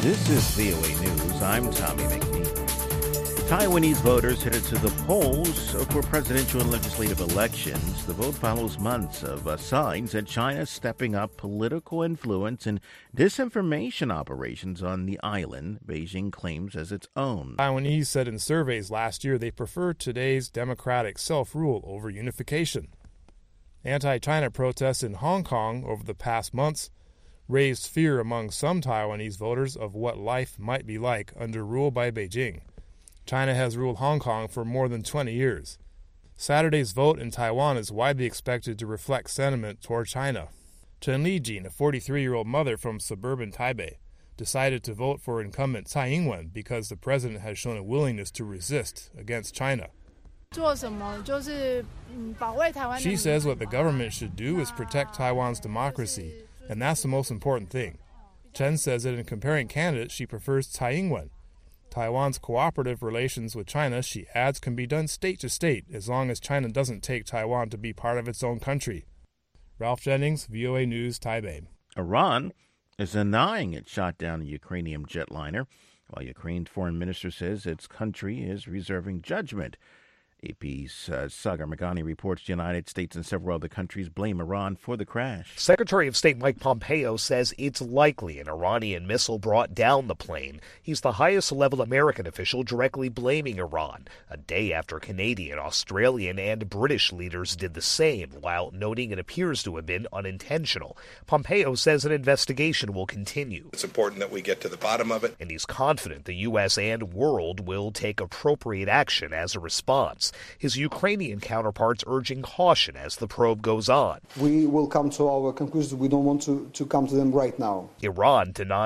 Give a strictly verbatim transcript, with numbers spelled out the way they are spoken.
This is V O A News. I'm Tommy McNeil. Taiwanese voters headed to the polls for presidential and legislative elections. The vote follows months of uh, signs that China's stepping up political influence and disinformation operations on the island Beijing claims as its own. Taiwanese said in surveys last year they prefer today's democratic self-rule over unification. Anti-China protests in Hong Kong over the past months raised fear among some Taiwanese voters of what life might be like under rule by Beijing. China has ruled Hong Kong for more than twenty years. Saturday's vote in Taiwan is widely expected to reflect sentiment toward China. Chen Lijin, a forty-three-year-old mother from suburban Taipei, decided to vote for incumbent Tsai Ing-wen because the president has shown a willingness to resist against China. She says what the government should do is protect Taiwan's democracy, and that's the most important thing. Chen says that in comparing candidates, she prefers Tsai Ing-wen. Taiwan's cooperative relations with China, she adds, can be done state to state as long as China doesn't take Taiwan to be part of its own country. Ralph Jennings, V O A News, Taipei. Iran is denying it shot down a Ukrainian jetliner, while Ukraine's foreign minister says its country is reserving judgment. A P's uh, Sagar Meghani reports the United States and several other countries blame Iran for the crash. Secretary of State Mike Pompeo says it's likely an Iranian missile brought down the plane. He's the highest-level American official directly blaming Iran, a day after Canadian, Australian, and British leaders did the same, while noting it appears to have been unintentional. Pompeo says an investigation will continue. It's important that we get to the bottom of it. And he's confident the U S and world will take appropriate action as a response. His Ukrainian counterparts urging caution as the probe goes on. We will come to our conclusions. We don't want to, to come to them right now. Iran denies